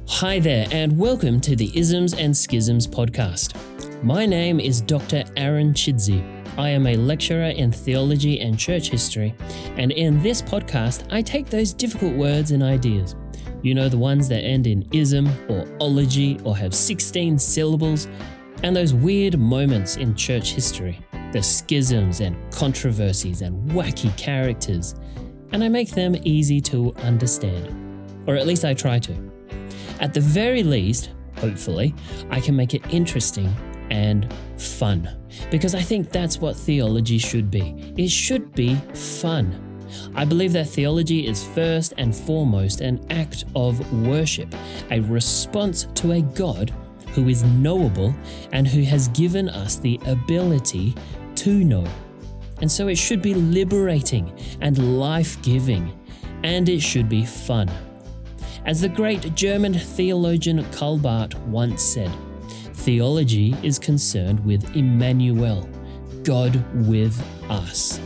Hi there, and welcome to the Isms and Schisms podcast. My name is Dr. Aaron Chidsey. I am a lecturer in theology and church history, and in this podcast, I take those difficult words and ideas. You know, the ones that end in ism or ology or have 16 syllables, and those weird moments in church history, the schisms and controversies and wacky characters, and I make them easy to understand. Or at least I try to. At the very least, hopefully, I can make it interesting and fun, because I think that's what theology should be. It should be fun. I believe that theology is first and foremost an act of worship, a response to a God who is knowable and who has given us the ability to know. And so it should be liberating and life-giving, and it should be fun. As the great German theologian Karl Barth once said, theology is concerned with Emmanuel, God with us.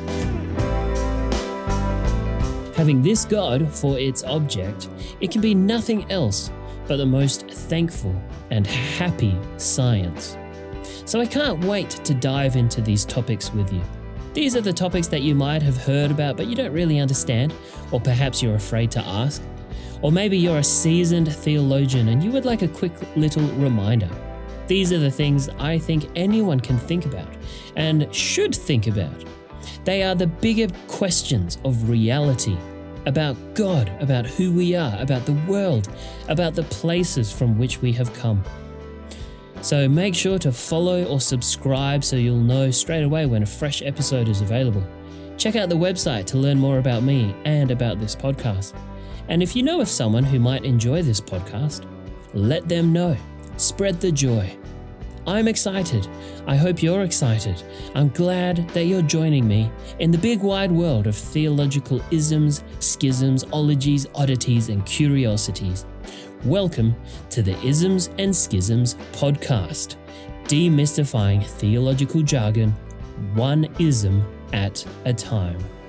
Having this God for its object, it can be nothing else but the most thankful and happy science. So I can't wait to dive into these topics with you. These are the topics that you might have heard about, but you don't really understand, or perhaps you're afraid to ask. Or maybe you're a seasoned theologian and you would like a quick little reminder. These are the things I think anyone can think about and should think about. They are the bigger questions of reality, about God, about who we are, about the world, about the places from which we have come. So make sure to follow or subscribe so you'll know straight away when a fresh episode is available. Check out the website to learn more about me and about this podcast. And if you know of someone who might enjoy this podcast, let them know. Spread the joy. I'm excited. I hope you're excited. I'm glad that you're joining me in the big wide world of theological isms, schisms, ologies, oddities, and curiosities. Welcome to the Isms and Schisms podcast, demystifying theological jargon, one ism at a time.